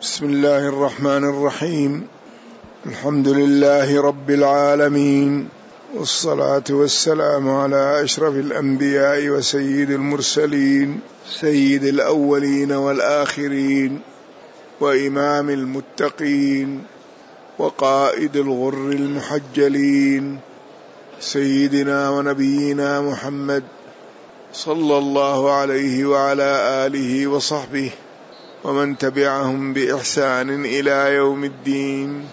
بسم الله الرحمن الرحيم. الحمد لله رب العالمين، والصلاة والسلام على أشرف الأنبياء وسيد المرسلين، سيد الأولين والآخرين، وإمام المتقين، وقائد الغر المحجلين، سيدنا ونبينا محمد صلى الله عليه وعلى آله وصحبه ومن تبعهم بإحسان إلى يوم الدين،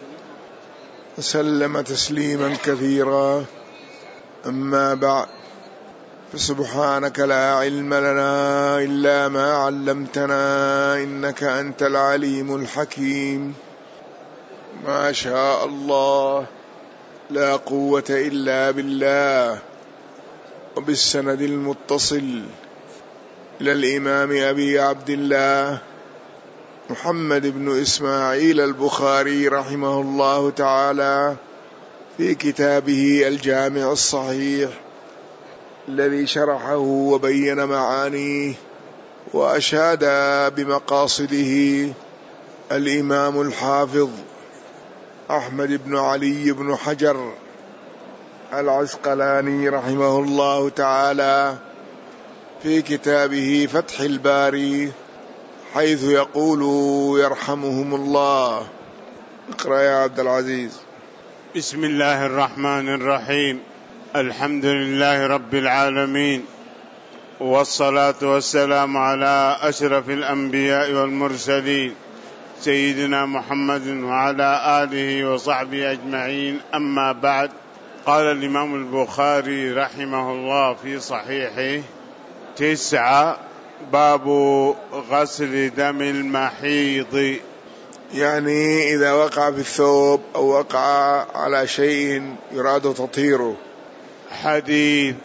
وسلم تسليما كثيرا. أما بعد، فسبحانك لا علم لنا إلا ما علمتنا، إنك أنت العليم الحكيم. ما شاء الله، لا قوة إلا بالله. وبالسند المتصل إلى الإمام أبي عبد الله محمد بن إسماعيل البخاري رحمه الله تعالى في كتابه الجامع الصحيح الذي شرحه وبين معانيه وأشاد بمقاصده الإمام الحافظ أحمد بن علي بن حجر العسقلاني رحمه الله تعالى في كتابه فتح الباري، حيث يقول يرحمهم الله. اقرأ يا عبد العزيز. بسم الله الرحمن الرحيم. الحمد لله رب العالمين، والصلاة والسلام على أشرف الأنبياء والمرسلين سيدنا محمد وعلى آله وصحبه أجمعين. أما بعد، قال الإمام البخاري رحمه الله في صحيحه: 9 باب غسل دم المحيض، يعني إذا وقع في الثوب أو وقع على شيء يراد تطهيره. حديث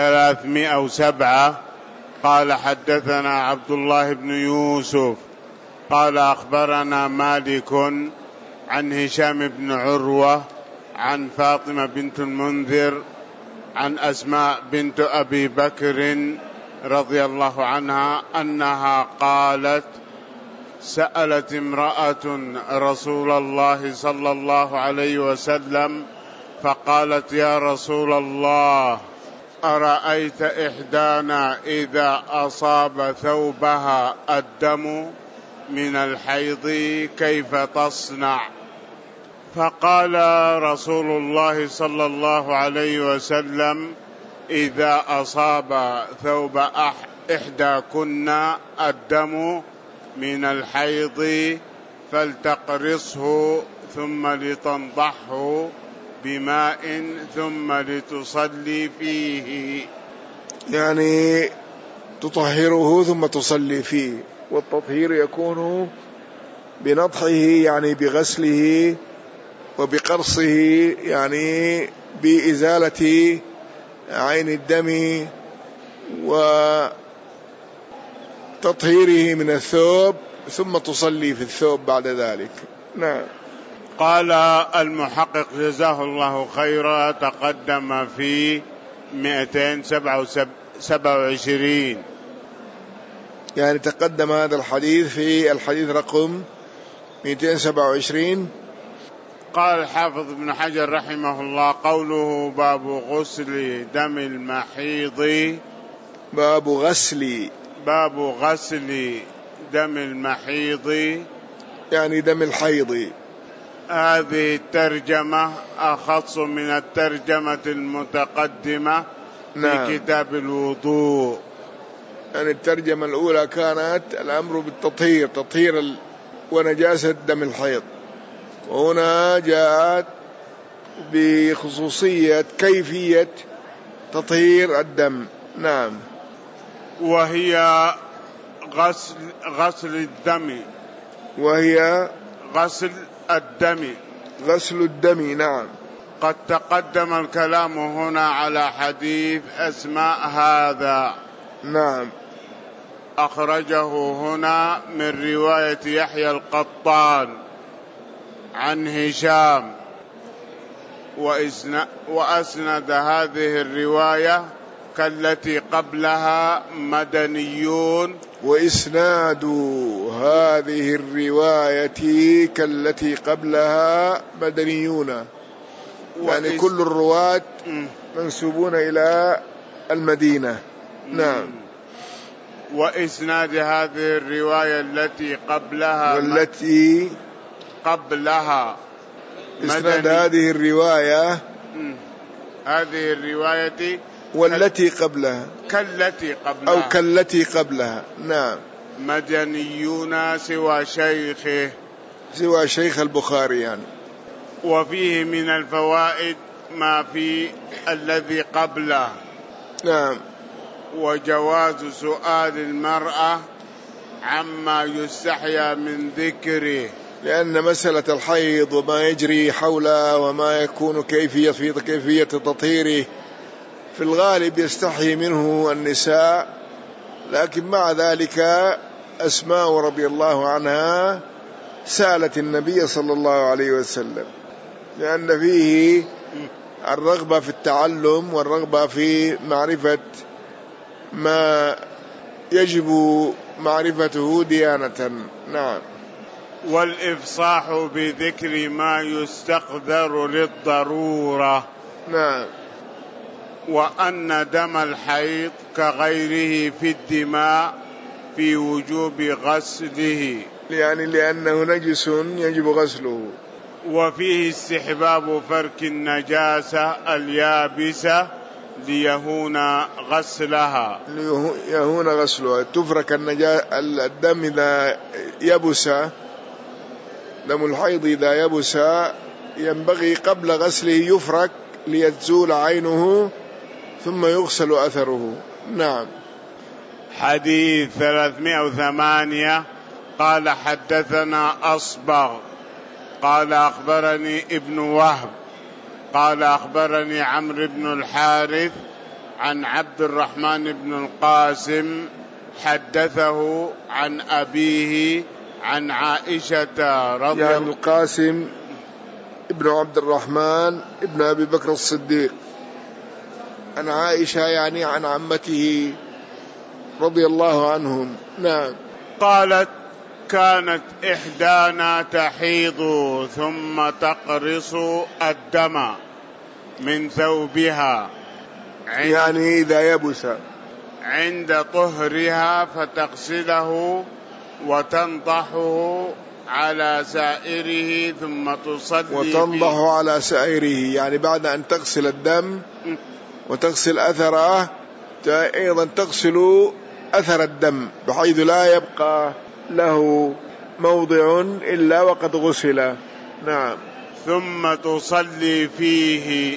307. قال: حدثنا عبد الله بن يوسف قال: أخبرنا مالك عن هشام بن عروة عن فاطمة بنت المنذر عن أسماء بنت أبي بكر رضي الله عنها أنها قالت: سألت امرأة رسول الله صلى الله عليه وسلم فقالت: يا رسول الله، أرأيت إحدانا إذا أصاب ثوبها الدم من الحيض كيف تصنع؟ فقال رسول الله صلى الله عليه وسلم: إذا أصاب ثوب إحداكن الدم من الحيض فلتقرصه ثم لتنضحه بماء ثم لتصلي فيه، يعني تطهره ثم تصلي فيه. والتطهير يكون بنضحه، يعني بغسله، وبقرصه، يعني بإزالة عين الدم وتطهيره من الثوب، ثم تصلي في الثوب بعد ذلك. نعم. قال المحقق جزاه الله خيرا: تقدم في 227، يعني تقدم هذا الحديث في الحديث رقم 227. قال الحافظ ابن حجر رحمه الله: قوله باب غسل دم المحيض، باب غسل دم المحيض، يعني دم الحيض. هذه الترجمة أخص من الترجمة المتقدمة في كتاب الوضوء. يعني الترجمة الأولى كانت الأمر بالتطهير، تطهير ونجاسة دم الحيض، وهنا جاءت بخصوصية كيفية تطهير الدم. نعم. وهي غسل الدم. نعم. قد تقدم الكلام هنا على حديث أسماء هذا. نعم. أخرجه هنا من رواية يحيى القطان عن هشام، وأسند هذه الرواية كالتي قبلها مدنيون. وإسناد هذه الرواية كالتي قبلها مدنيون، يعني كل الرواة منسوبون إلى المدينة. نعم. وإسناد هذه الرواية التي قبلها والتي قبلها إسناد هذه الرواية والتي قبلها كالتي قبلها أو كالتي قبلها. نعم. مدنيون سوى شيخ البخاري يعني. وفيه من الفوائد ما في الذي قبله. نعم. وجواز سؤال المرأة عما يستحيا من ذكره، لأن مسألة الحيض وما يجري حوله وما يكون كيفية تطهيره في الغالب يستحي منه النساء، لكن مع ذلك أسماء رضي الله عنها سألت النبي صلى الله عليه وسلم، لأن فيه الرغبة في التعلم والرغبة في معرفة ما يجب معرفته ديانة. نعم. والإفصاح بذكر ما يستقدر للضرورة. نعم. وأن دم الحيض كغيره في الدماء في وجوب غسله، يعني لأنه نجس يجب غسله. وفيه استحباب فرك النجاسة اليابسة ليهون غسلها. تفرك الدم إذا يبس، دم الحيض إذا يبس ينبغي قبل غسله يفرك ليزول عينه ثم يغسل أثره. نعم. حديث 308. قال حدثنا أصبغ قال أخبرني ابن وهب قال أخبرني عمرو بن الحارث عن عبد الرحمن بن القاسم حدثه عن أبيه عن عائشة رضي الله عنها. القاسم ابن عبد الرحمن ابن أبي بكر الصديق، عن عائشة يعني عن عمته رضي الله عنهم. نعم. قالت كانت إحدانا تحيض ثم تقرص الدم من ثوبها يعني إذا يبس عند طهرها فتغسله وتنضحه على سائره ثم تصلي على سائره، يعني بعد أن تغسل الدم وتغسل أثره أيضا تغسل أثر الدم بحيث لا يبقى له موضع إلا وقد غسل. نعم. ثم تصلي فيه.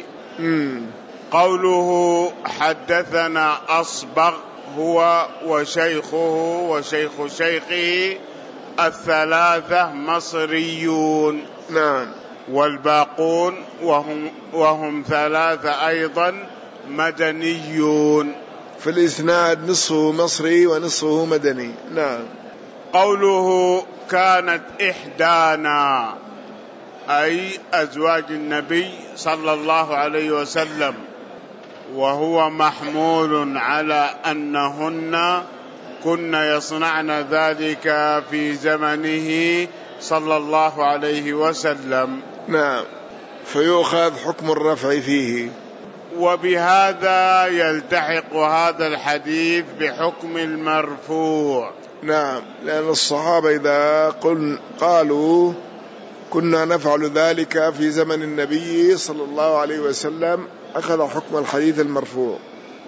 قوله حدثنا أصبغ هو وشيخه وشيخ شيخه الثلاثة مصريون. نعم. والباقون وهم ثلاثة أيضا مدنيون. في الإسناد نصفه مصري ونصفه مدني. نعم. قوله كانت إحدانا أي أزواج النبي صلى الله عليه وسلم، وهو محمول على أنهن كن يصنعن ذلك في زمنه صلى الله عليه وسلم. نعم. فيؤخذ حكم الرفع فيه. وبهذا يلتحق هذا الحديث بحكم المرفوع. نعم، لأن الصحابة إذا قالوا كنا نفعل ذلك في زمن النبي صلى الله عليه وسلم أخذ حكم الحديث المرفوع.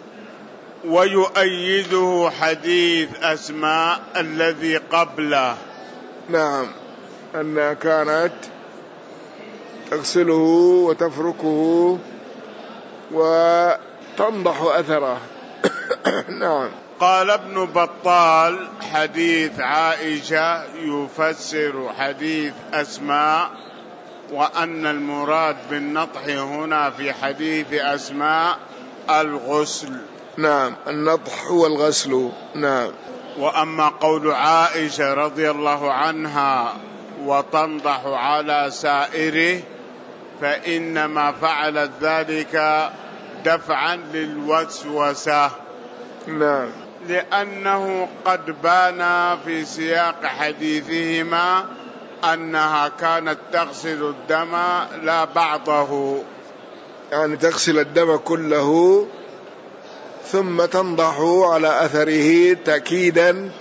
ويؤيده حديث أسماء الذي قبله. نعم، أنها كانت تغسله وتفركه وتنضح أثره. نعم. قال ابن بطال حديث عائشة يفسر حديث أسماء، وأن المراد بالنطح هنا في حديث أسماء الغسل. نعم، النطح هو الغسل. نعم. وأما قول عائشة رضي الله عنها وتنضح على سائره، فإنما فعلت ذلك دفعا للوسوسة. نعم. لأنه قد بان في سياق حديثهما أنها كانت تغسل الدم لا بعضه، يعني تغسل الدم كله ثم تنضح على أثره تأكيدا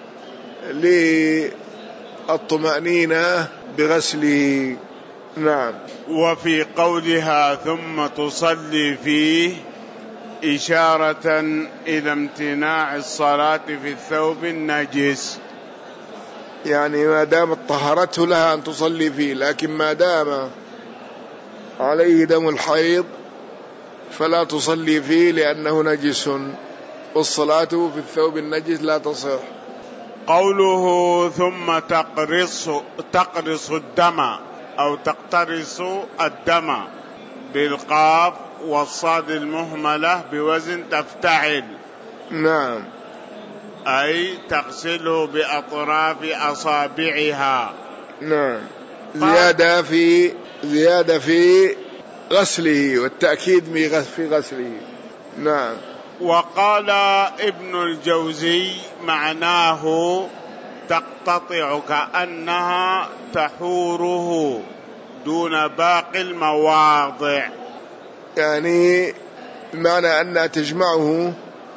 للطمأنينة بغسله. نعم. وفي قولها ثم تصلي فيه إشارة إلى امتناع الصلاة في الثوب النجس، يعني ما دامت طهرته لها أن تصلي فيه، لكن ما دام عليه دم الحيض فلا تصلي فيه لأنه نجس، والصلاة في الثوب النجس لا تصح. قوله ثم تقرص الدم أو تقترص الدم بالقاف والصاد المهملة بوزن تفتعل. نعم. أي تغسله بأطراف أصابعها. نعم. زيادة في غسله والتأكيد في غسله. نعم. وقال ابن الجوزي معناه تقتطع كأنها تحوره دون باقي المواضع، يعني بمعنى أنها تجمعه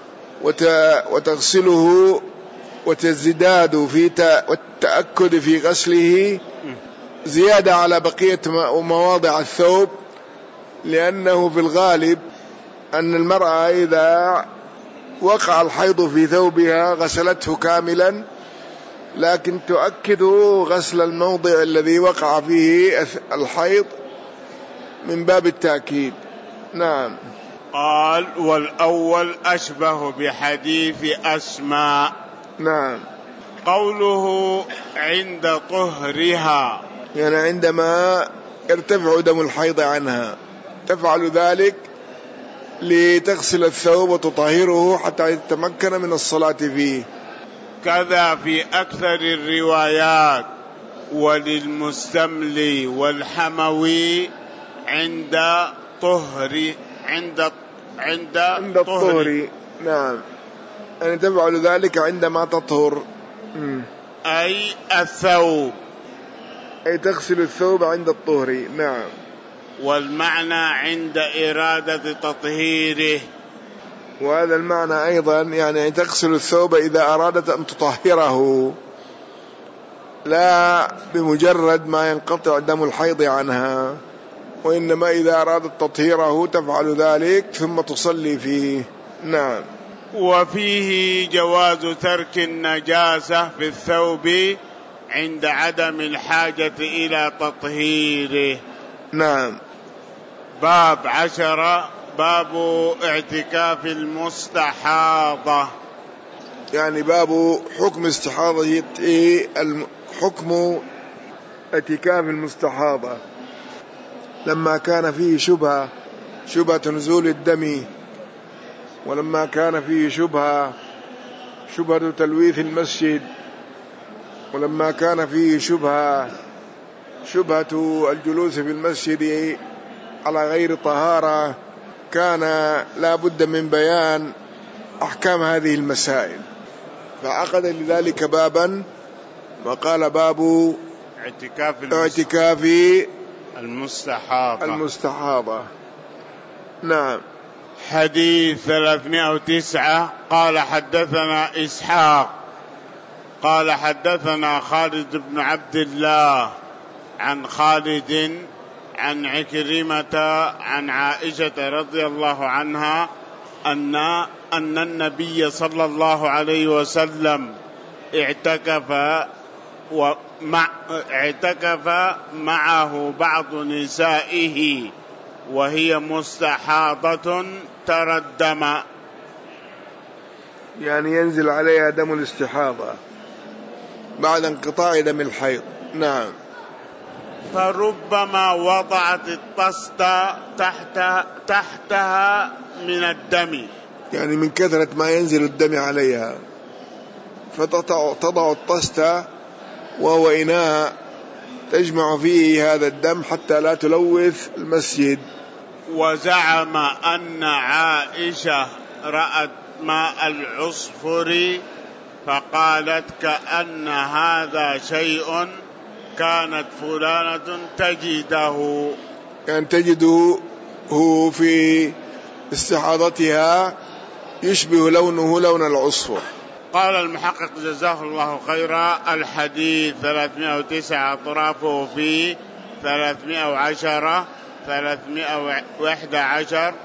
وتغسله وتزداد والتأكد في غسله زيادة على بقية مواضع الثوب، لأنه في الغالب أن المرأة إذا وقع الحيض في ثوبها غسلته كاملا، لكن تؤكد غسل الموضع الذي وقع فيه الحيض من باب التأكيد. نعم. قال والأول أشبه بحديث أسماء. نعم. قوله عند طهرها، يعني عندما يرتفع دم الحيض عنها تفعل ذلك لتغسل الثوب وتطهره حتى يتمكن من الصلاة فيه. كذا في أكثر الروايات. وللمستملي والحموي عند طهر الطهر. نعم. يعني تفعل ذلك عندما تطهر، أي الثوب، أي تغسل الثوب عند الطهر. نعم. والمعنى عند إرادة تطهيره، وهذا المعنى أيضا يعني تغسل الثوب إذا أرادت أن تطهره، لا بمجرد ما ينقطع دم الحيض عنها، وإنما إذا أرادت تطهيره تفعل ذلك ثم تصلي فيه. نعم. وفيه جواز ترك النجاسة في الثوب عند عدم الحاجة إلى تطهيره. نعم. باب 10 باب اعتكاف المستحاضة، يعني باب حكم استحاضة، حكم اعتكاف المستحاضة لما كان فيه شبهة نزول الدم، ولما كان فيه شبهة تلويث المسجد، ولما كان فيه شبهة الجلوس في المسجد على غير طهارة، كان لا بد من بيان أحكام هذه المسائل، فعقد لذلك بابا وقال باب اعتكاف المستحاضة. نعم. حديث 309. قال حدثنا إسحاق قال حدثنا خالد بن عبد الله عن خالد عن عكرمة عن عائشة رضي الله عنها أن النبي صلى الله عليه وسلم اعتكف معه بعض نسائه وهي مستحاضة ترى الدم، يعني ينزل عليها دم الاستحاضة بعد انقطاع دم الحيض. نعم. فربما وضعت الطست تحتها من الدم، يعني من كثرة ما ينزل الدم عليها فتضع الطست، وهو إناء تجمع فيه هذا الدم حتى لا تلوث المسجد، وزعم أن عائشة رأت ماء العصفر فقالت كأن هذا شيء كانت فلانة تجده، يعني تجده في استحاضتها يشبه لونه لون العصفر. قال المحقق جزاه الله خيرا: الحديث 309 أطرافه فيه 311 311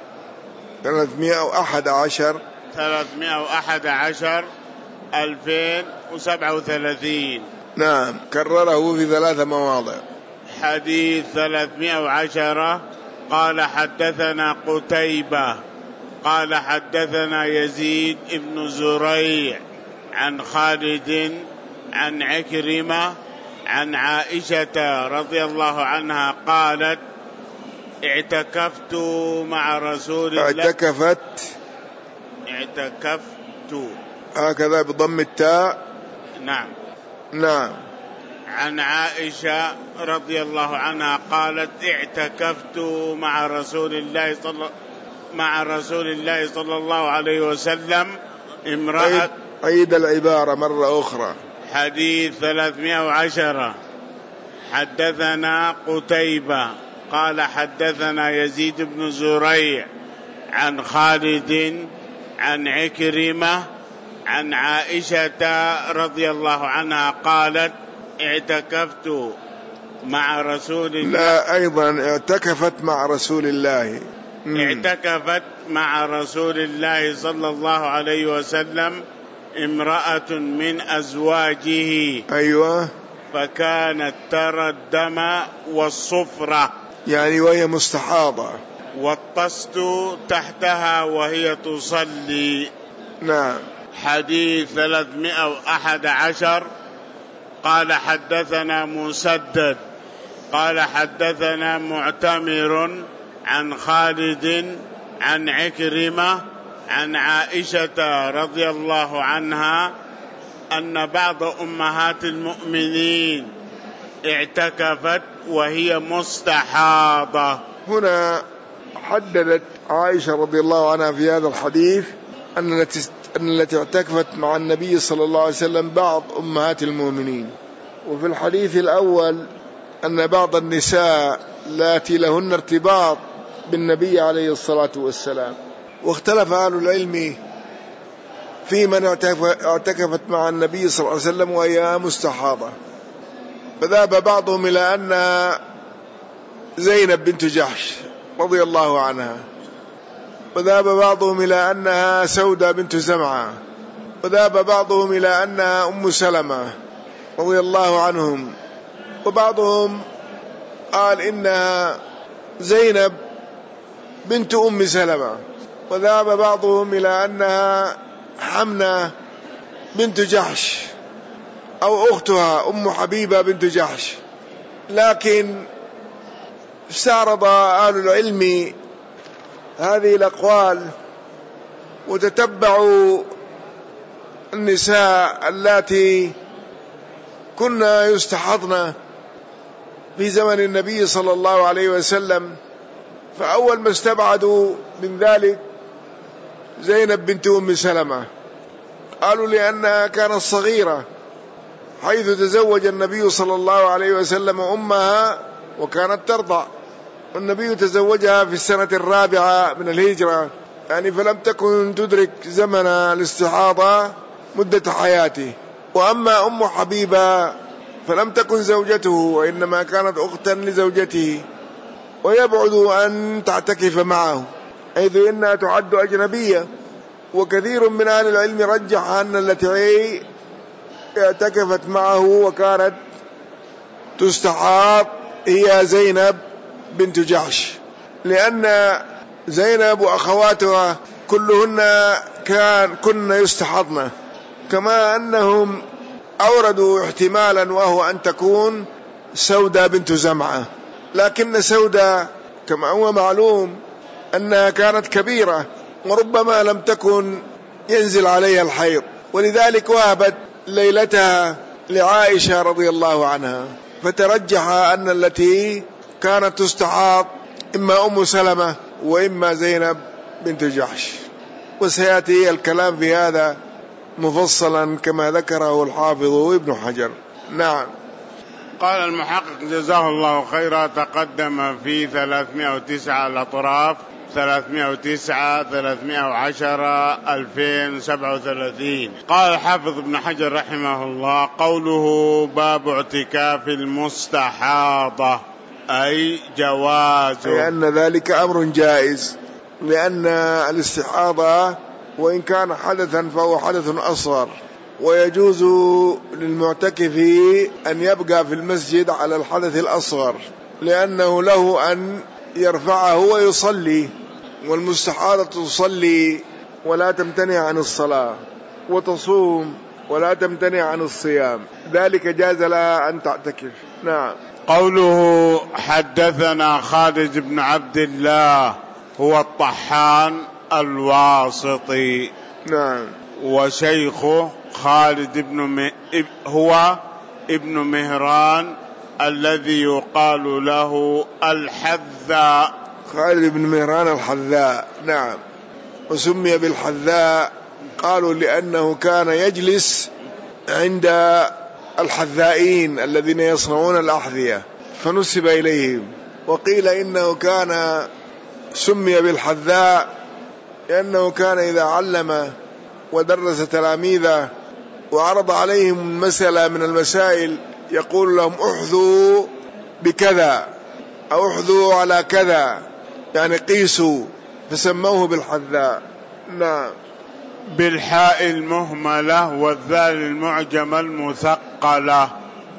2037. نعم، كرره في 3 مواضع. حديث 310: قال حدثنا قتيبة قال حدثنا يزيد بن زريع عن خالد عن عكرمة عن عائشة رضي الله عنها قالت: اعتكفت مع رسول الله. اعتكفت هكذا بضم التاء. نعم. عن عائشة رضي الله عنها قالت: اعتكفت مع رسول الله صلى الله عليه وسلم امرأة. عيد العبارة مرة أخرى. حديث 310: حدثنا قتيبة قال حدثنا يزيد بن زريع عن خالد عن عكرمة عن عائشة رضي الله عنها قالت: اعتكفت مع رسول الله. لا، أيضا اعتكفت مع رسول الله. اعتكفت مع رسول الله صلى الله عليه وسلم امرأة من أزواجه. أيوة. فكانت ترى الدم والصفرة، يعني وهي مستحاضة، والطست تحتها وهي تصلي. نعم. حديث 311: قال حدثنا مسدد قال حدثنا معتمر عن خالد عن عكرمة عن عائشة رضي الله عنها أن بعض أمهات المؤمنين اعتكفت وهي مستحاضة. هنا حددت عائشة رضي الله عنها في هذا الحديث أن التي اعتكفت مع النبي صلى الله عليه وسلم بعض أمهات المؤمنين، وفي الحديث الأول أن بعض النساء التي لهن ارتباط بالنبي عليه الصلاة والسلام. واختلف أهل العلم في من اعتكفت مع النبي صلى الله عليه وسلم وهي مستحاضة، فذهب بعضهم إلى أن زينب بنت جحش رضي الله عنها، وذهب بعضهم إلى أنها سودة بنت زمعة، وذهب بعضهم إلى أنها أم سلمة رضي الله عنهم، وبعضهم قال إنها زينب بنت أم سلمة، وذهب بعضهم إلى أنها حمنة بنت جحش أو أختها أم حبيبة بنت جحش. لكن استعرض أهل العلم هذه الأقوال وتتبعوا النساء اللاتي كنا يستحضن في زمن النبي صلى الله عليه وسلم، فأول ما استبعدوا من ذلك زينب بنت أم سلمة، قالوا لأنها كانت صغيرة حيث تزوج النبي صلى الله عليه وسلم أمها وكانت ترضع، والنبي تزوجها في السنة 4 من الهجرة، يعني فلم تكن تدرك زمن الاستحاضة مدة حياته. وأما أم حبيبة فلم تكن زوجته وإنما كانت أختا لزوجته، ويبعد أن تعتكف معه حيث إنها تعد أجنبية. وكثير من أهل العلم رجح أن التي اعتكفت معه وكانت تستحاض هي زينب بنت جحش، لأن زينب وأخواتها كلهن كن يستحضن، كما أنهم أوردوا احتمالا وهو أن تكون سودة بنت زمعة، لكن سودة كما هو معلوم أنها كانت كبيرة وربما لم تكن ينزل عليها الحيض، ولذلك وهبت ليلتها لعائشة رضي الله عنها، فترجح أن التي كانت تستحاض إما أم سلمة وإما زينب بنت جحش. وسيأتي الكلام في هذا مفصلا كما ذكره الحافظ ابن حجر. نعم. قال المحقق جزاه الله خيرا: تقدم في 309 الأطراف 309 310 2037. قال الحافظ ابن حجر رحمه الله: قوله باب اعتكاف المستحاضة أي جوازه، لأن ذلك أمر جائز، لأن الاستحاضة وإن كان حدثا فهو حدث أصغر، ويجوز للمعتكف أن يبقى في المسجد على الحدث الأصغر، لأنه له أن يرفعه ويصلي، والمستحاضة تصلي ولا تمتنع عن الصلاة، وتصوم ولا تمتنع عن الصيام، ذلك جاز لها أن تعتكف. نعم. قوله حدثنا خالد بن عبد الله هو الطحان الواسطي. نعم. وشيخه خالد هو ابن مهران الذي يقال له الحذاء. خالد بن مهران الحذاء. نعم. وسمي بالحذاء قالوا لأنه كان يجلس عند الحذائين الذين يصنعون الأحذية فنسب إليهم. وقيل إنه كان سمي بالحذاء لأنه كان إذا علم ودرس تلاميذه وعرض عليهم مسألة من المسائل يقول لهم احذوا بكذا أو احذوا على كذا، يعني قيسوا، فسموه بالحذاء. نعم. بالحاء المهملة والذال المعجمة المثقلة،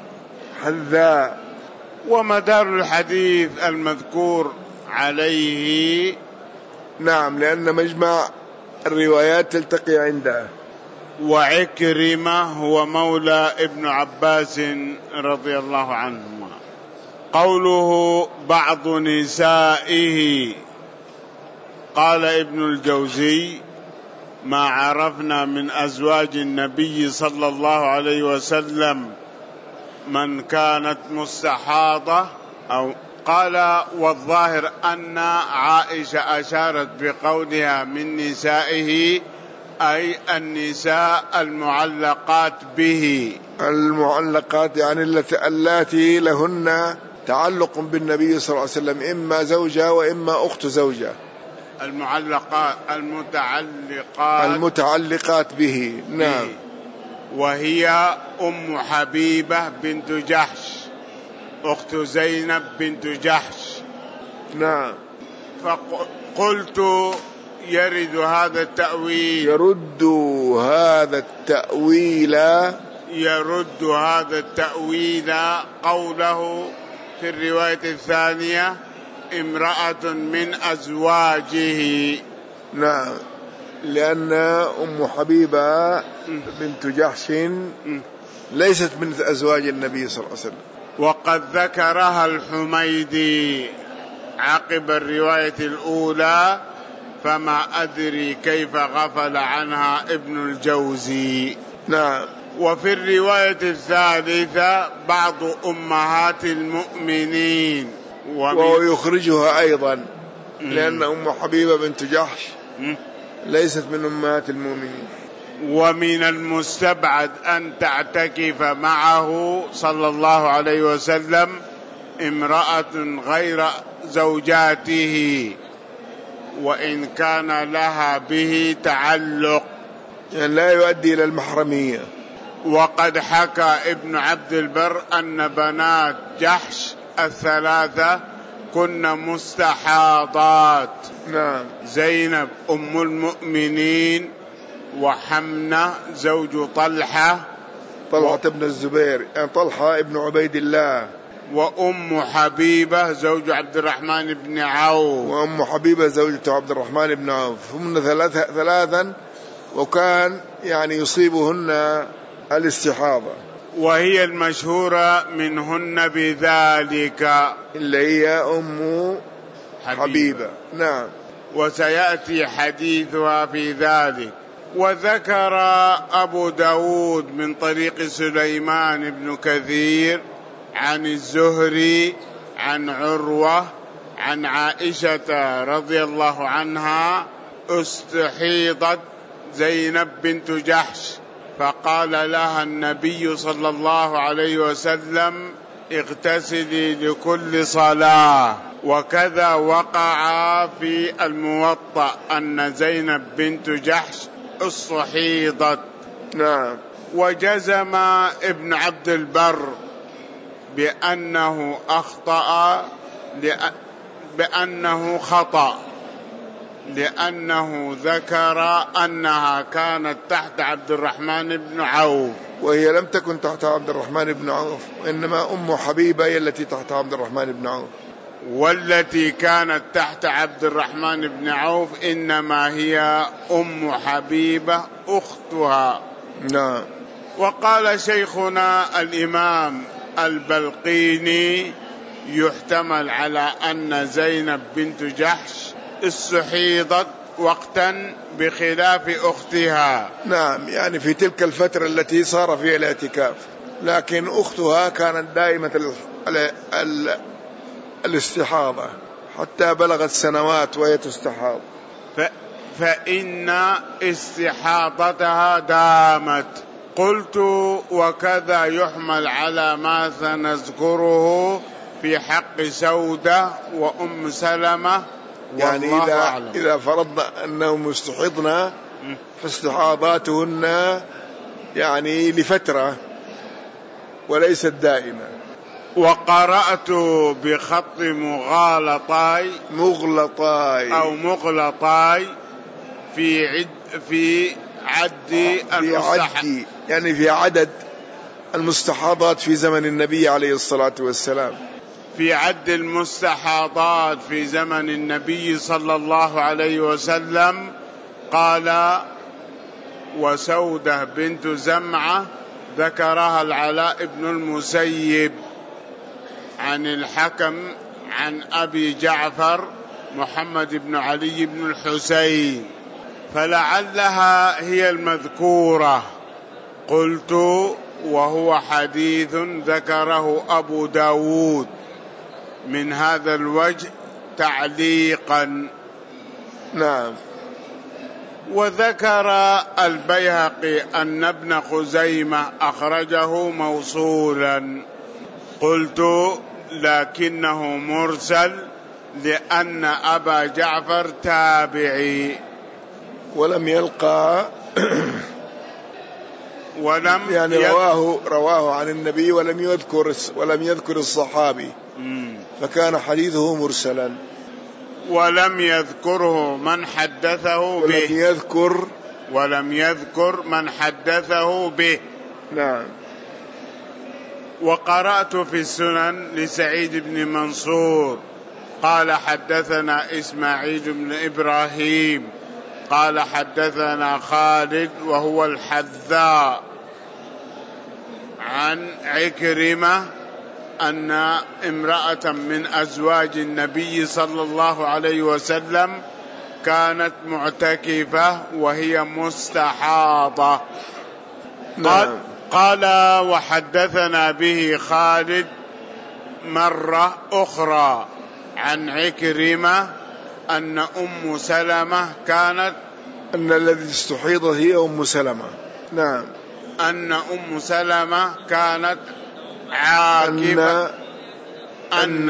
حذاء. ومدار الحديث المذكور عليه. نعم، لأن مجمع الروايات تلتقي عنده. وعكرمة هو مولى ابن عباس رضي الله عنهما. قوله بعض نسائه، قال ابن الجوزي: ما عرفنا من أزواج النبي صلى الله عليه وسلم من كانت مستحاضة، أو قال والظاهر أن عائشة أشارت بقولها من نسائه أي النساء المعلقات به. المعلقات يعني اللاتي لهن تعلق بالنبي صلى الله عليه وسلم، إما زوجة وإما أخت زوجة. المعلقات المتعلقات به. نعم. وهي أم حبيبة بنت جحش أخت زينب بنت جحش. نعم. فقلت يرد هذا التأويل قوله في الرواية الثانية امرأة من أزواجه. نعم، لأن أم حبيبة بنت جحش ليست من أزواج النبي صلى الله عليه وسلم. وقد ذكرها الحميدي عقب الرواية الأولى، فما أدري كيف غفل عنها ابن الجوزي. نعم. وفي الرواية الثالثة بعض أمهات المؤمنين، وهو يخرجها أيضا، لأن أم حبيبة بنت جحش ليست من أمهات المؤمنين. ومن المستبعد أن تعتكف معه صلى الله عليه وسلم امرأة غير زوجاته وإن كان لها به تعلق، يعني لا يؤدي إلى المحرمية. وقد حكى ابن عبد البر أن بنات جحش الثلاثة كن مستحاضات. نعم. زينب أم المؤمنين، وحمنة زوج طلحة بن الزبير، يعني طلحة ابن عبيد الله، وأم حبيبة زوج عبد الرحمن بن عوف، وأم حبيبة زوجة عبد الرحمن بن عوف. هم ثلاثا، وكان يعني يصيبهن الاستحاضة، وهي المشهورة منهن بذلك اللي هي أم حبيبة. نعم. وسيأتي حديثها في ذلك. وذكر أبو داود من طريق سليمان بن كثير عن الزهري عن عروة عن عائشة رضي الله عنها استحيضت زينب بنت جحش، فقال لها النبي صلى الله عليه وسلم اغتسلي لكل صلاة. وكذا وقع في الموطأ أن زينب بنت جحش استحيضت. نعم. وجزم ابن عبد البر بأنه أخطأ، بأنه خطأ، لأنه ذكر أنها كانت تحت عبد الرحمن بن عوف، وهي لم تكن تحت عبد الرحمن بن عوف، وإنما أم حبيبة هي التي تحت عبد الرحمن بن عوف. والتي كانت تحت عبد الرحمن بن عوف إنما هي أم حبيبة أختها. نعم. وقال شيخنا الإمام البلقيني يحتمل على أن زينب بنت جحش استحيضت وقتا بخلاف أختها. نعم، يعني في تلك الفترة التي صار فيها الاعتكاف، لكن أختها كانت دائمة الاستحاضة حتى بلغت سنوات وهي تستحاض، فإن استحاضتها دامت. قلت وكذا يحمل على ما سنذكره في حق سودة وأم سلمة، يعني والله إذا فرضنا أنهم استحضنا فاستحاضاتهن يعني لفترة وليست دائمة. وقرأت بخط مغلطاي أو مغلطاي في عد المستحاضات، يعني في عدد المستحاضات في زمن النبي عليه الصلاة والسلام، في عد المستحاضات في زمن النبي صلى الله عليه وسلم. قال وسودة بنت زمعة ذكرها العلاء بن المسيب عن الحكم عن أبي جعفر محمد بن علي بن الحسين، فلعلها هي المذكورة. قلت وهو حديث ذكره أبو داود من هذا الوجه تعليقا. نعم. وذكر البيهقي أن ابن خزيمة أخرجه موصولا. قلت لكنه مرسل لأن أبا جعفر تابعي ولم يلقى يعني رواه عن النبي ولم يذكر الصحابي، فكان حديثه مرسلا. ولم يذكره من حدثه به، ولم يذكر من حدثه به. نعم. وقرأت في السنن لسعيد بن منصور قال حدثنا إسماعيل بن إبراهيم قال حدثنا خالد وهو الحذاء عن عكرمة أن امرأة من أزواج النبي صلى الله عليه وسلم كانت معتكفة وهي مستحاضة. قال وحدثنا به خالد مرة أخرى عن عكرمة أن أم سلمة كانت، أن الذي استحيض هي أم سلمة. نعم. أن أم سلمة كانت عاكفة، أن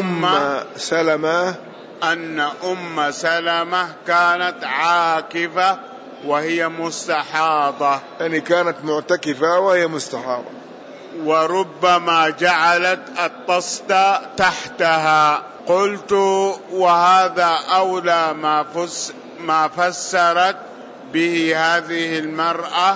أم سلمة كانت عاكفة وهي مستحاضة، يعني كانت معتكفة وهي مستحاضة. وربما جعلت الطست تحتها. قلت وهذا أولى ما فسرت به هذه المرأة،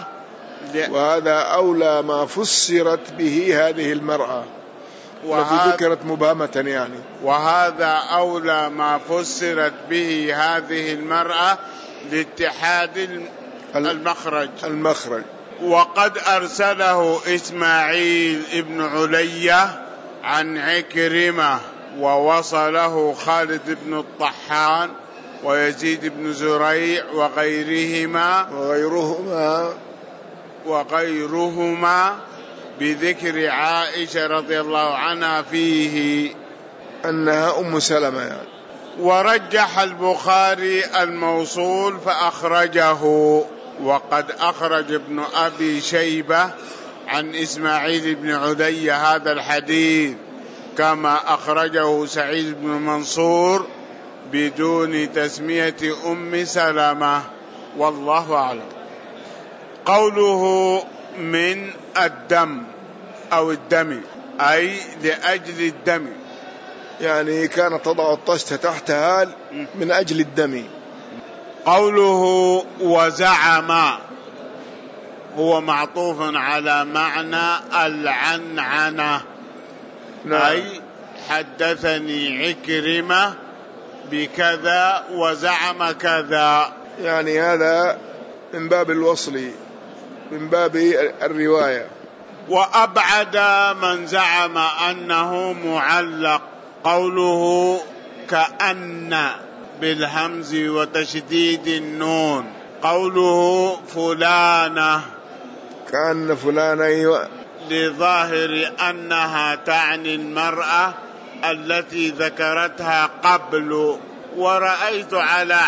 ذكرت مبهمة يعني. وهذا أولى ما فسرت به هذه المرأة لاتحاد المخرج. وقد أرسله إسماعيل ابن علية عن عكرمة ووصله خالد بن الطحان ويزيد بن زريع وغيرهما بذكر عائشة رضي الله عنها فيه. أنها أم سلمة يعني. ورجح البخاري الموصول فأخرجه، وقد أخرج ابن أبي شيبة عن إسماعيل بن علي هذا الحديث، كما أخرجه سعيد بن منصور بدون تسمية أم سلمة، والله أعلم. قوله من الدم أو الدم أي لأجل الدم، يعني كانت تضع الطشت تحتها من أجل الدم. قوله وزعم هو معطوف على معنى العنعنة. نعم. أي حدثني عكرمة بكذا وزعم كذا، يعني هذا من باب الوصل، من باب الرواية. وأبعد من زعم أنه معلق قوله كأن بالهمز وتشديد النون، قوله فلانة كأن فلانة، أيوة، لظاهر أنها تعني المرأة التي ذكرتها قبل. ورأيت على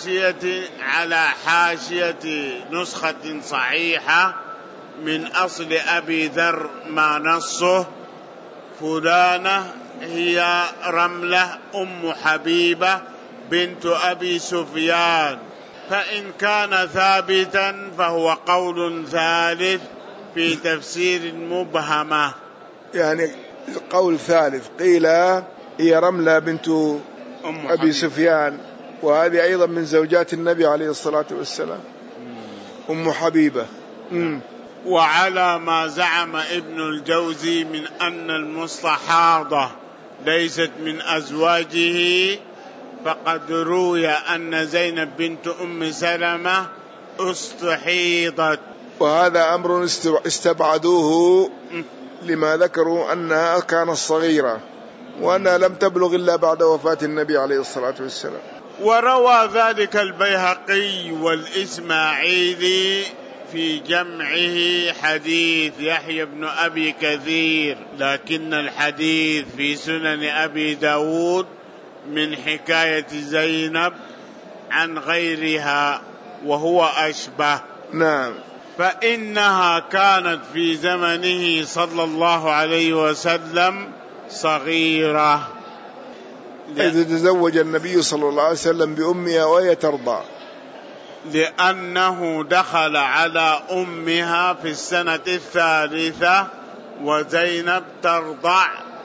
حاشية نسخة صحيحة من أصل أبي ذر ما نصه فلانة هي رملة أم حبيبة بنت أبي سفيان، فإن كان ثابتا فهو قول ثالث في تفسير مبهمة. يعني قول ثالث، قيل هي رملة بنت أبي سفيان، وهذه أيضا من زوجات النبي عليه الصلاة والسلام، أم حبيبة. وعلى ما زعم ابن الجوزي من أن المستحاضة ليست من أزواجه، فقد روي أن زينب بنت أم سلمة استحيضت، وهذا أمر استبعدوه لما ذكروا أنها كانت صغيرة وأنها لم تبلغ إلا بعد وفاة النبي عليه الصلاة والسلام. وروى ذلك البيهقي والإسماعيلي في جمعه حديث يحيى بن أبي كثير، لكن الحديث في سنن أبي داود من حكاية زينب عن غيرها وهو أشبه. نعم. فإنها كانت في زمنه صلى الله عليه وسلم صغيرة، إذ تزوج النبي صلى الله عليه وسلم بأمها وهي ترضع، لأنه دخل على أمها في السنة الثالثة وزينب ترضع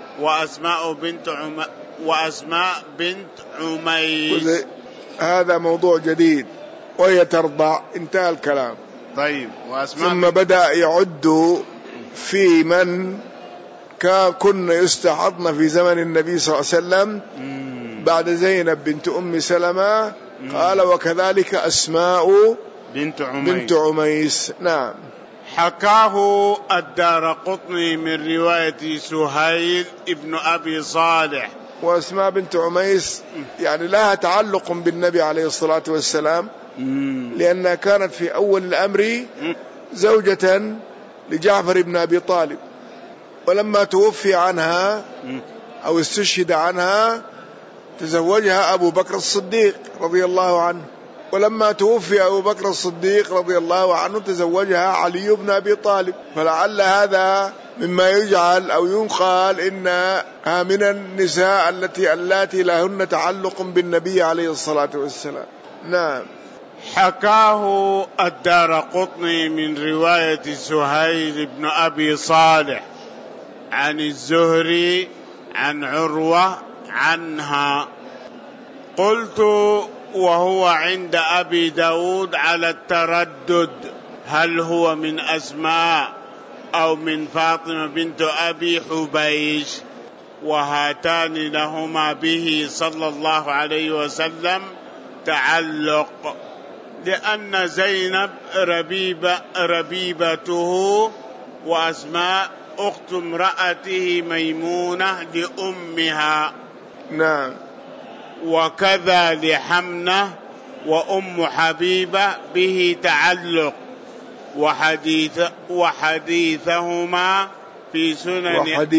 وأسماء بنت عميس. هذا موضوع جديد، وهي ترضع، انتهى الكلام. طيب. ثم بدأ يعد في من كن يستحضن في زمن النبي صلى الله عليه وسلم بعد زينب بنت أم سلمة. قال وكذلك أسماء بنت عميس. نعم. حكاه الدارقطني من رواية سهيل ابن أبي صالح. وأسماء بنت عميس يعني لها تعلق بالنبي عليه الصلاة والسلام، لأنها كانت في أول الأمر زوجة لجعفر بن أبي طالب، ولما توفي عنها أو استشهد عنها تزوجها أبو بكر الصديق رضي الله عنه، ولما توفي أبو بكر الصديق رضي الله عنه تزوجها علي بن أبي طالب. فلعل هذا مما يجعل أو ينقال إنها من النساء اللاتي لهن تعلق بالنبي عليه الصلاة والسلام. نعم. حكاه الدارقطني من رواية سهيل بن أبي صالح عن الزهري عن عروة عنها. قلت وهو عند أبي داود على التردد، هل هو من أسماء أو من فاطمة بنت أبي حبيش؟ وهاتان لهما به صلى الله عليه وسلم تعلق، لأن زينب ربيبته وأسماء أخت امرأته ميمونة لأمها. نعم. وكذا لحمنة وأم حبيبة به تعلق، وحديثهما في سنن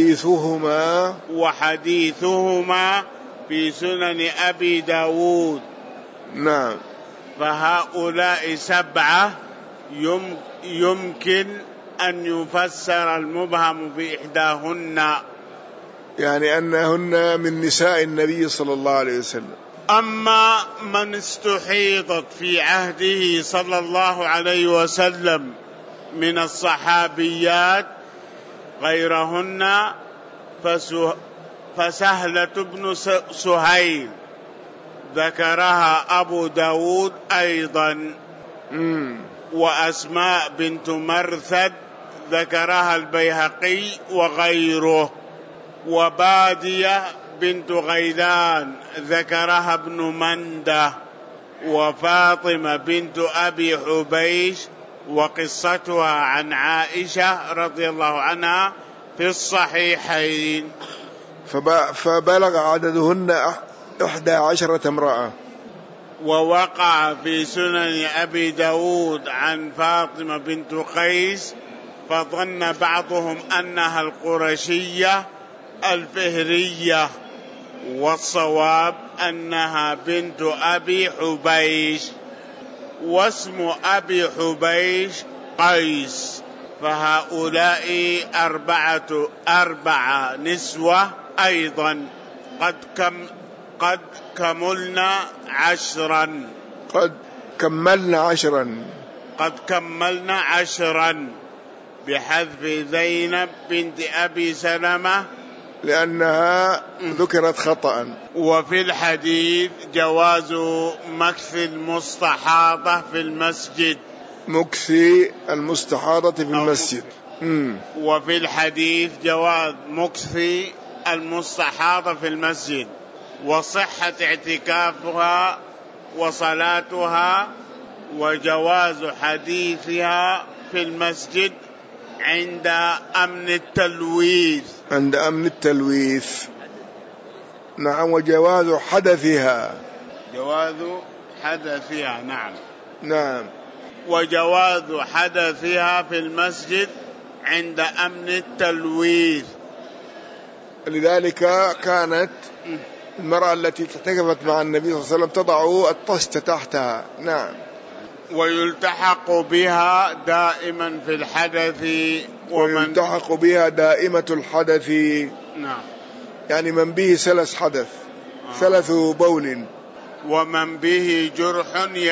وحديثهما في سنن أبي داود. نعم. فهؤلاء 7 يمكن أن يفسر المبهم بإحداهن، يعني أنهن من نساء النبي صلى الله عليه وسلم. أما من استحيضت في عهده صلى الله عليه وسلم من الصحابيات غيرهن فسهلة بن سهيل ذكرها أبو داود أيضا، وأسماء بنت مرثد ذكرها البيهقي وغيره، وبادية بنت غيلان ذكرها ابن منده، وفاطمة بنت أبي حبيش وقصتها عن عائشة رضي الله عنها في الصحيحين. فبلغ عددهن 11 امرأة. ووقع في سنن أبي داود عن فاطمة بنت قيس، فظن بعضهم أنها القرشية الفهرية، والصواب أنها بنت أبي حبيش، واسم أبي حبيش قيس. فهؤلاء 4 نسوة أيضا قد كملنا 10. قد كملنا 10 بحذف زينب بنت أبي سلمة لأنها ذكرت خطأ. وفي الحديث جواز مكث المستحاضة في المسجد. وفي الحديث جواز مكث المستحاضة في المسجد، وصحة اعتكافها وصلاتها، وجواز حديثها في المسجد عند أمن التلويث. نعم. وجواز حدثها. نعم. وجواز حدثها في المسجد عند أمن التلويث. لذلك كانت المرأة التي اعتكفت مع النبي صلى الله عليه وسلم تضع الطست تحتها. نعم. ويلتحق بها دائما في الحدث. ويلتحق بها دائمة الحدث. نعم. يعني من به سلس حدث، سلس بول. ومن به جرح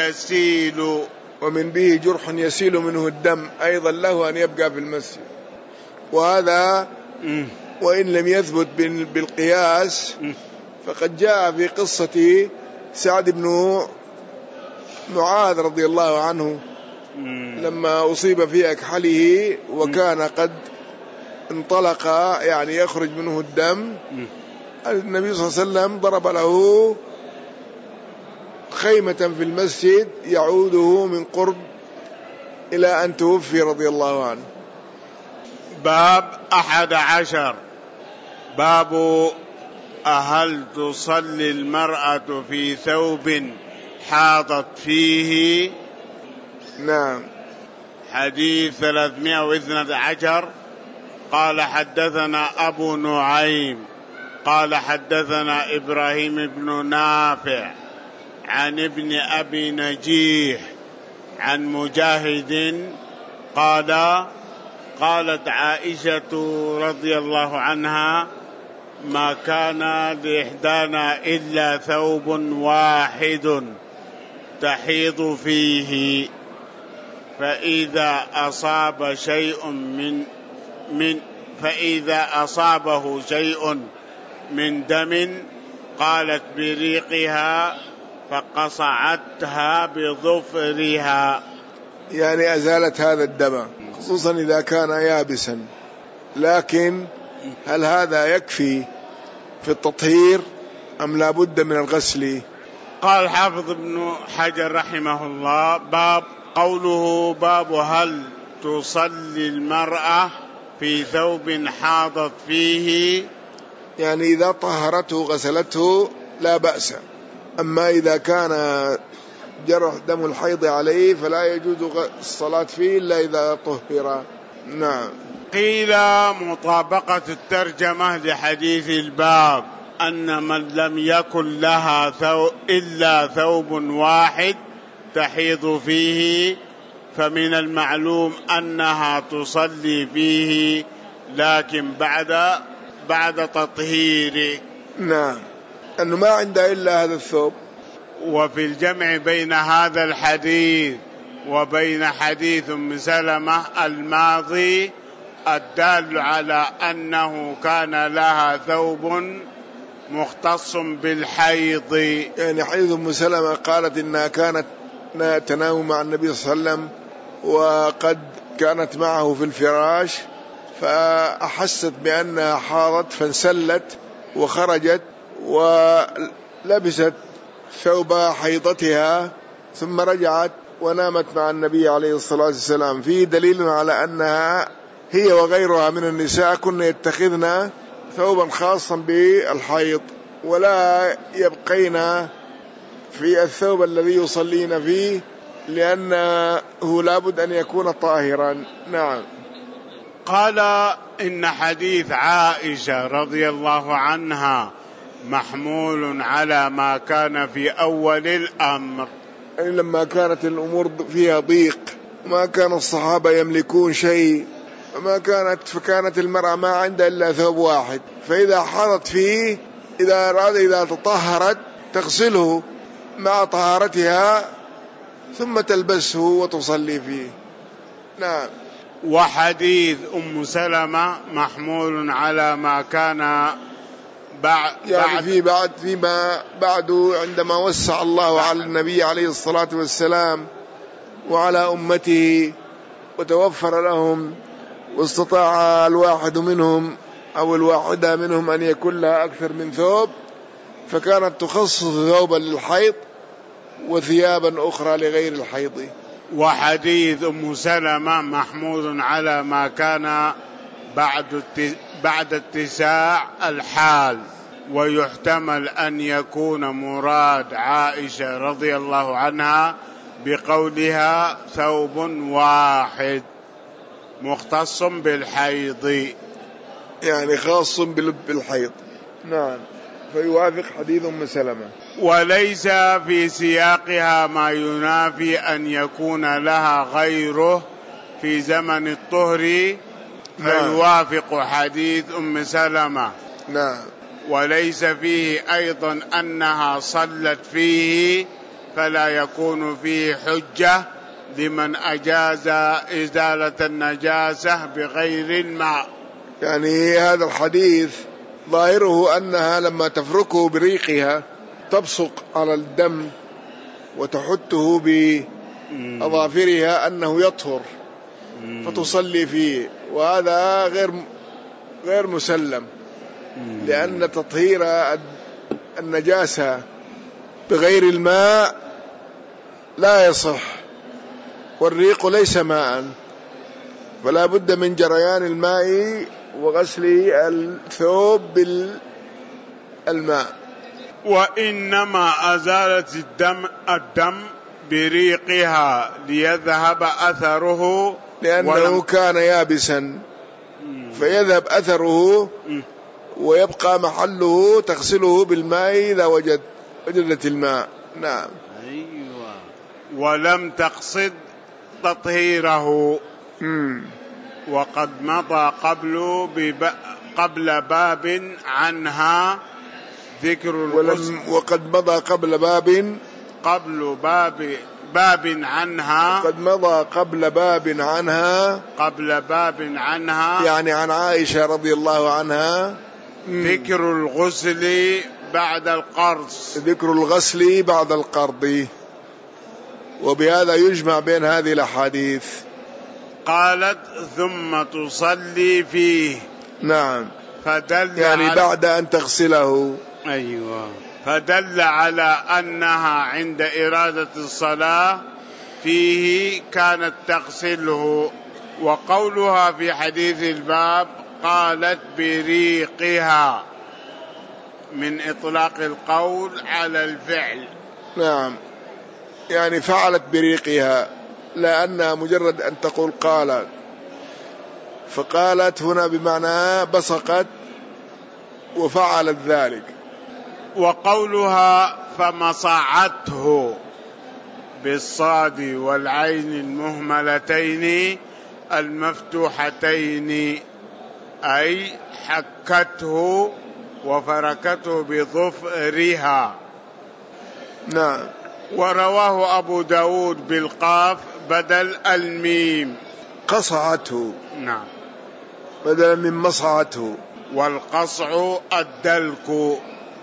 يسيل منه الدم أيضا له أن يبقى في المسجد. وهذا وإن لم يثبت بالقياس فقد جاء في قصة سعد بن معاذ رضي الله عنه لما أصيب في أكحله وكان قد انطلق، يعني يخرج منه الدم. النبي صلى الله عليه وسلم ضرب له خيمة في المسجد يعوده من قرب إلى أن توفي رضي الله عنه. باب 11. باب هل تصلي المرأة في ثوب حاضت فيه؟ نعم. حديث 312. قال حدثنا أبو نعيم قال حدثنا إبراهيم بن نافع عن ابن أبي نجيح عن مجاهد قالت عائشة رضي الله عنها: ما كان لإحدانا إلا ثوب واحد تحيض فيه، فإذا أصابه شيء من دم قالت بريقها فقصعتها بظفرها، يعني أزالت هذا الدم، خصوصا إذا كان يابسا. لكن هل هذا يكفي في التطهير أم لا بد من الغسل؟ قال حافظ ابن حجر رحمه الله: باب قوله باب هل تصلي المرأة في ثوب حاضت فيه، يعني إذا طهرته غسلته لا بأس، أما إذا كان جرح دم الحيض عليه فلا يجوز الصلاة فيه إلا إذا طهر. نعم. قيل مطابقة الترجمة لحديث الباب أن من لم يكن لها إلا ثوب واحد تحيض فيه فمن المعلوم أنها تصلي فيه لكن بعد تطهير. نعم، أنه ما عندها إلا هذا الثوب. وفي الجمع بين هذا الحديث وبين حديث أم سلمة الماضي الدال على أنه كان لها ثوب مختص بالحيض. يعني حديث أم سلمة قالت إنها كانت تنام مع النبي صلى الله عليه وسلم وقد كانت معه في الفراش، فأحست بأنها حاضت فانسلت وخرجت ولبست ثوب حيضتها ثم رجعت ونامت مع النبي عليه الصلاة والسلام. فيه دليل على أنها هي وغيرها من النساء كن يتخذن ثوبا خاصا بالحيض ولا يبقين في الثوب الذي يصلين فيه لأنه لابد أن يكون طاهرا. نعم. قال إن حديث عائشة رضي الله عنها محمول على ما كان في أول الأمر، يعني لما كانت الأمور فيها ضيق ما كان الصحابة يملكون شيء فكانت المرأة ما عندها إلا ثوب واحد، فإذا حاضت فيه إذا تطهرت تغسله مع طهارتها ثم تلبسه وتصلي فيه. نعم. وحديث أم سلمة محمول على ما كان فيما بعد عندما وسع الله على النبي عليه الصلاة والسلام وعلى أمته وتوفر لهم واستطاع الواحد منهم أو الواحدة منهم أن يكون لها أكثر من ثوب، فكانت تخصص ثوبا للحيض وثيابا أخرى لغير الحيض. وحديث أم سلمة محمول على ما كان بعد اتساع الحال، ويحتمل أن يكون مراد عائشة رضي الله عنها بقولها ثوب واحد مختص بالحيض، يعني خاص بالحيض. نعم، فيوافق حديث أم سلمة. وليس في سياقها ما ينافي أن يكون لها غيره في زمن الطهر فيوافق حديث أم سلمة. نعم. وليس فيه أيضا أنها صلت فيه فلا يكون فيه حجة لمن أجاز إزالة النجاسة بغير الماء. يعني هذا الحديث ظاهره أنها لما تفركه بريقها تبصق على الدم وتحته بأظافرها أنه يطهر فتصلي فيه، وهذا غير مسلم، لأن تطهير النجاسة بغير الماء لا يصح، والريق ليس ماء، فلا بد من جريان الماء وغسل الثوب بالماء. وإنما أزالت الدم بريقها ليذهب أثره، لأنه كان يابسا فيذهب أثره ويبقى محله تغسله بالماء إذا وجدت الماء. نعم. أيوة. ولم تقصد تطهيره. وقد مضى قبل باب عنها ذكر وقد مضى قبل باب عنها يعني عن عائشة رضي الله عنها ذكر الغسل بعد القرض، وبهذا يجمع بين هذه الأحاديث. قالت ثم تصلي فيه. نعم، يعني بعد أن تغسله. أيوة. فدل على أنها عند إرادة الصلاة فيه كانت تغسله. وقولها في حديث الباب قالت بريقها من إطلاق القول على الفعل. نعم، يعني فعلت بريقها، لأنها مجرد أن تقول قالت. فقالت هنا بمعنى بصقت وفعلت ذلك. وقولها فمصعته بالصاد والعين المهملتين المفتوحتين، أي حكته وفركته بظفرها. نعم. ورواه أبو داود بالقاف بدل الميم، قصعته. نعم، بدلا من مصعته. والقصع الدلك.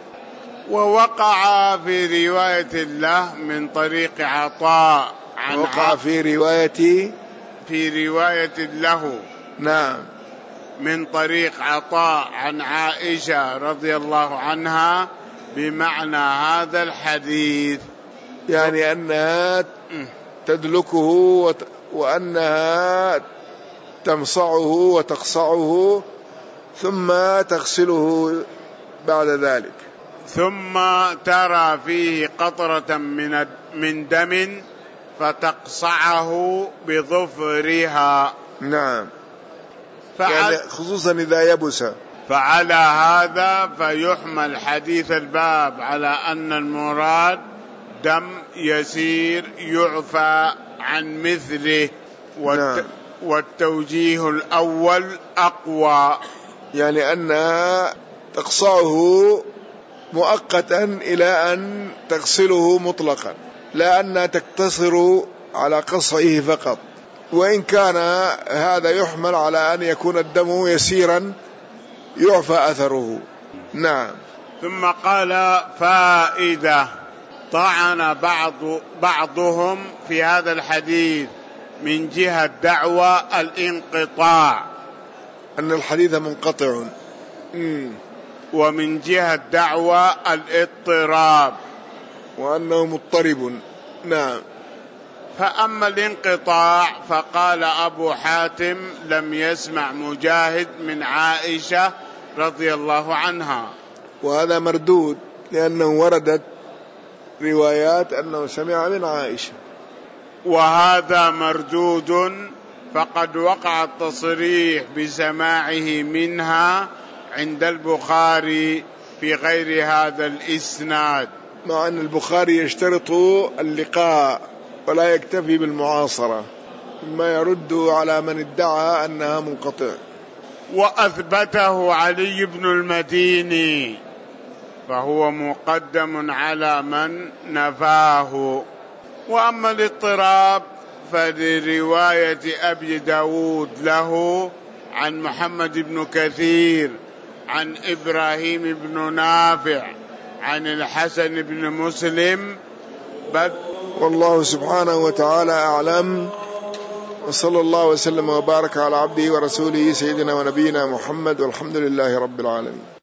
ووقع في رواية له من طريق عطاء عن وقع في رواية له، نعم، من طريق عطاء عن عائشة رضي الله عنها بمعنى هذا الحديث، يعني أنها تدلكه وأنها تمصعه وتقصعه ثم تغسله بعد ذلك، ثم ترى فيه قطرة من دم فتقصعه بظفرها. نعم، يعني خصوصا إذا يبس. فعلى هذا فيحمل حديث الباب على أن المراد دم يسير يعفى عن مثله، نعم. والتوجيه الأول أقوى، يعني أنها تقصعه مؤقتا إلى أن تغسله مطلقا، لا أنها تقتصر على قصعه فقط، وإن كان هذا يحمل على أن يكون الدم يسيرا يعفى أثره. نعم. ثم قال فائدة: طعن بعضهم في هذا الحديث من جهة دعوى الانقطاع، أن الحديث منقطع، ومن جهة دعوى الاضطراب، وأنه مضطرب. نعم. فأما الانقطاع فقال أبو حاتم لم يسمع مجاهد من عائشة رضي الله عنها، وهذا مردود لأنه وردت روايات أنه سمع من عائشة، وهذا مردود، فقد وقع التصريح بسماعه منها عند البخاري في غير هذا الإسناد، مع أن البخاري يشترط اللقاء ولا يكتفي بالمعاصرة، مما يرد على من ادعى أنها منقطع. وأثبته علي بن المديني، فهو مقدم على من نفاه. وأما الاضطراب فلرواية أبي داود له عن محمد بن كثير عن إبراهيم بن نافع عن الحسن بن مسلم والله سبحانه وتعالى أعلم، وصلى الله وسلم وبارك على عبده ورسوله سيدنا ونبينا محمد، والحمد لله رب العالمين.